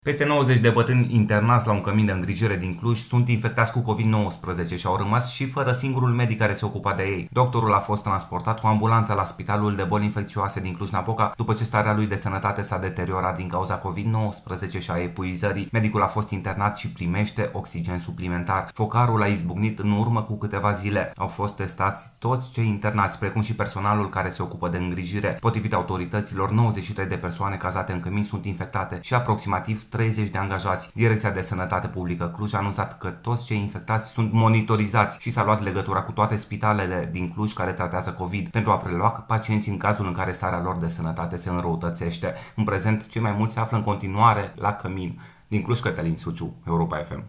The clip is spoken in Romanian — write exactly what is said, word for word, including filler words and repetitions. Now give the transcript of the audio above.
Peste nouăzeci de bătrâni internați la un cămin de îngrijire din Cluj sunt infectați cu COVID nouăsprezece și au rămas și fără singurul medic care se ocupa de ei. Doctorul a fost transportat cu ambulanța la Spitalul de Boli Infecțioase din Cluj-Napoca după ce starea lui de sănătate s-a deteriorat din cauza COVID nouăsprezece și a epuizării. Medicul a fost internat și primește oxigen suplimentar. Focarul a izbucnit în urmă cu câteva zile. Au fost testați toți cei internați, precum și personalul care se ocupă de îngrijire. Potrivit autorităților, nouăzeci și trei de persoane cazate în cămin sunt infectate și aproximativ treizeci de angajați. Direcția de Sănătate Publică Cluj a anunțat că toți cei infectați sunt monitorizați și s-a luat legătura cu toate spitalele din Cluj care tratează COVID pentru a prelua pacienții în cazul în care starea lor de sănătate se înrăutățește. În prezent, cei mai mulți se află în continuare la cămin. Din Cluj, Cătălin Suciu, Europa F M.